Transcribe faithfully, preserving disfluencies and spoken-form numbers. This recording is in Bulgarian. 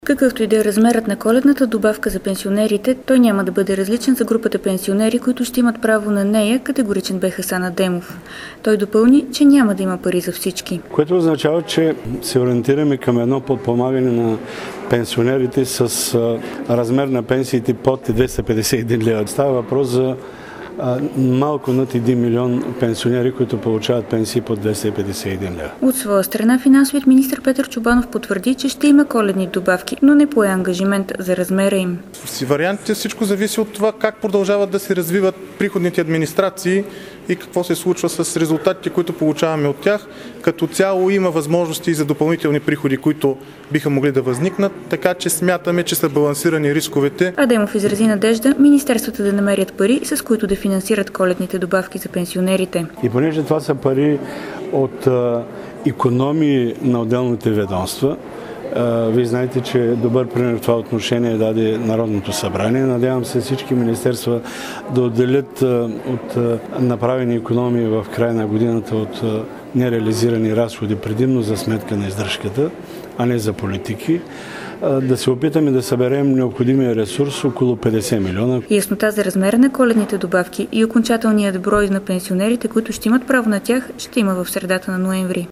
Какъвто и да е размерът на коледната добавка за пенсионерите, той няма да бъде различен за групата пенсионери, които ще имат право на нея, категоричен бе Хасан Адемов. Той допълни, че няма да има пари за всички. Което означава, че се ориентираме към едно подпомагане на пенсионерите с размер на пенсиите под двеста петдесет и един лева. Става въпрос за малко над един милион пенсионери, които получават пенсии под двеста и петдесет и един лева. От своя страна финансовият министър Петър Чобанов потвърди, че ще има коледни добавки, но не пое ангажимент за размера им. В вариантите всичко зависи от това как продължават да се развиват приходните администрации и какво се случва с резултатите, които получаваме от тях. Като цяло има възможности за допълнителни приходи, които биха могли да възникнат, така че смятаме, че са балансирани рисковете. Адемов изрази надежда министерствата да намерят пари, с които да финансират коледните добавки за пенсионерите. И понеже това са пари от а, икономии на отделните ведомства, а, вие знаете, че добър пример в това отношение даде Народното събрание. Надявам се всички министерства да отделят а, от а, направени икономии в края на годината от а, нереализирани разходи, предимно за сметка на издръжката, а не за политики, да се опитаме да съберем необходимия ресурс около петдесет милиона. Яснота за размера на коледните добавки и окончателният брой на пенсионерите, които ще имат право на тях, ще има в средата на ноември.